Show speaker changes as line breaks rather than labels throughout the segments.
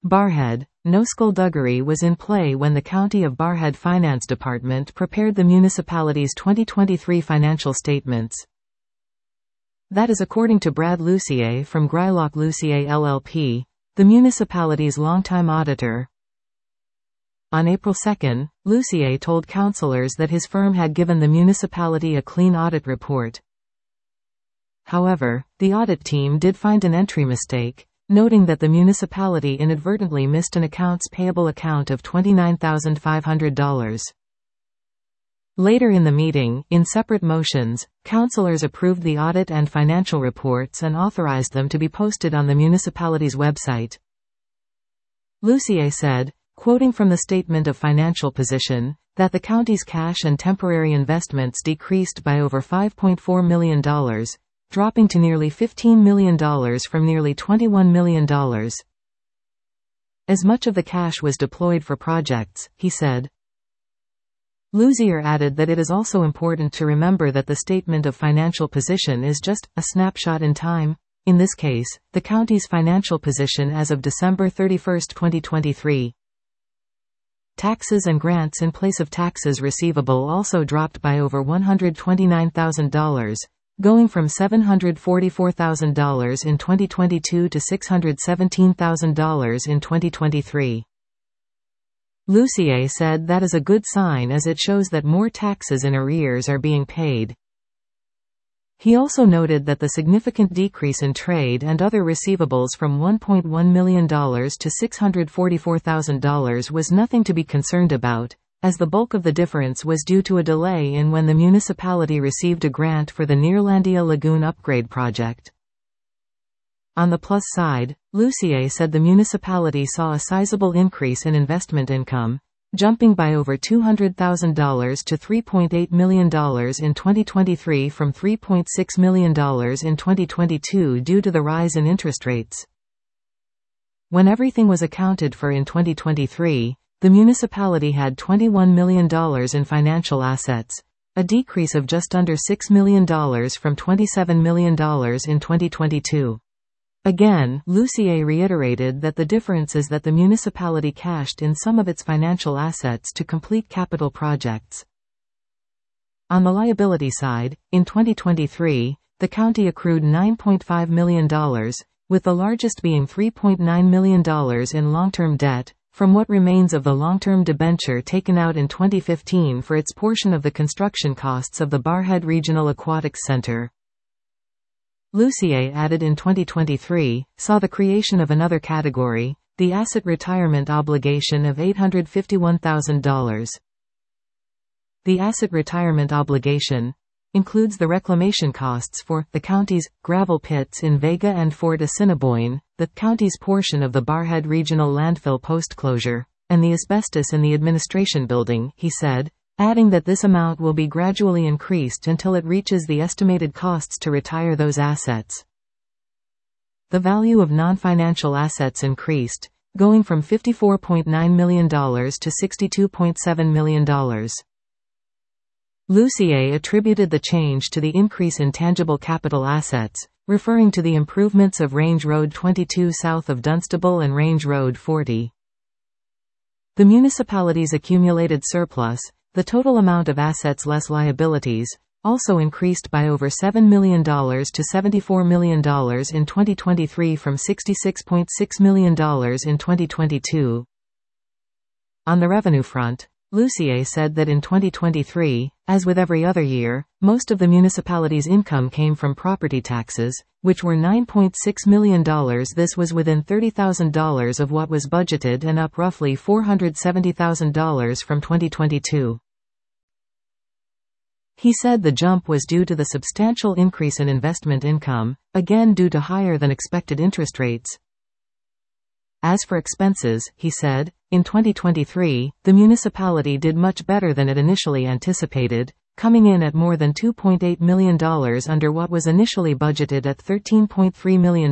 Barrhead. No skullduggery was in play when the County of Barrhead Finance Department prepared the municipality's 2023 financial statements. That is according to Brad Lucier from Grylock Lucier LLP, the municipality's longtime auditor. On April 2, Lucier told councillors that his firm had given the municipality a clean audit report. However, the audit team did find an entry mistake, noting that the municipality inadvertently missed an accounts payable account of $29,500. Later in the meeting, in separate motions, councillors approved the audit and financial reports and authorized them to be posted on the municipality's website. Lucier said, quoting from the Statement of Financial Position, that the county's cash and temporary investments decreased by over $5.4 million, dropping to nearly $15 million from nearly $21 million. As much of the cash was deployed for projects, he said. Lucier added that it is also important to remember that the Statement of Financial Position is just a snapshot in time. In this case, the county's financial position as of December 31, 2023. Taxes and grants in place of taxes receivable also dropped by over $129,000, going from $744,000 in 2022 to $617,000 in 2023. Lucier said that is a good sign as it shows that more taxes in arrears are being paid. He also noted that the significant decrease in trade and other receivables from $1.1 million to $644,000 was nothing to be concerned about, as the bulk of the difference was due to a delay in when the municipality received a grant for the Neerlandia Lagoon upgrade project. On the plus side, Lucier said the municipality saw a sizable increase in investment income, jumping by over $200,000 to $3.8 million in 2023 from $3.6 million in 2022 due to the rise in interest rates. When everything was accounted for in 2023, the municipality had $21 million in financial assets, a decrease of just under $6 million from $27 million in 2022. Again, Lucier reiterated that the difference is that the municipality cashed in some of its financial assets to complete capital projects. On the liability side, in 2023, the county accrued $9.5 million, with the largest being $3.9 million in long-term debt, from what remains of the long-term debenture taken out in 2015 for its portion of the construction costs of the Barrhead Regional Aquatics Center. Lucier added in 2023, saw the creation of another category, the asset retirement obligation of $851,000. The asset retirement obligation includes the reclamation costs for the county's gravel pits in Vega and Fort Assiniboine, the county's portion of the Barrhead Regional Landfill post-closure, and the asbestos in the administration building, he said, adding that this amount will be gradually increased until it reaches the estimated costs to retire those assets. The value of non-financial assets increased, going from $54.9 million to $62.7 million. Lucier attributed the change to the increase in tangible capital assets, referring to the improvements of Range Road 22 south of Dunstable and Range Road 40. The municipality's accumulated surplus, the total amount of assets less liabilities, also increased by over $7 million to $74 million in 2023 from $66.6 million in 2022. On the revenue front, Lucier said that in 2023, as with every other year, most of the municipality's income came from property taxes, which were $9.6 million. This was within $30,000 of what was budgeted and up roughly $470,000 from 2022. He said the jump was due to the substantial increase in investment income, again due to higher than expected interest rates. As for expenses, he said, in 2023, the municipality did much better than it initially anticipated, coming in at more than $2.8 million under what was initially budgeted at $13.3 million.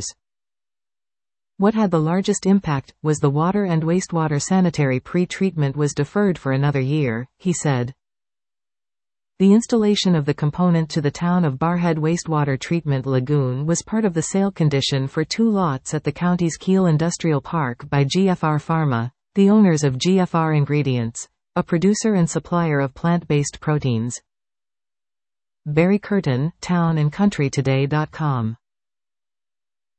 What had the largest impact was the water and wastewater sanitary pre-treatment was deferred for another year, he said. The installation of the component to the town of Barrhead Wastewater Treatment Lagoon was part of the sale condition for 2 lots at the county's Kiel Industrial Park by GFR Pharma, the owners of GFR Ingredients, a producer and supplier of plant-based proteins. Barry Curtin, townandcountrytoday.com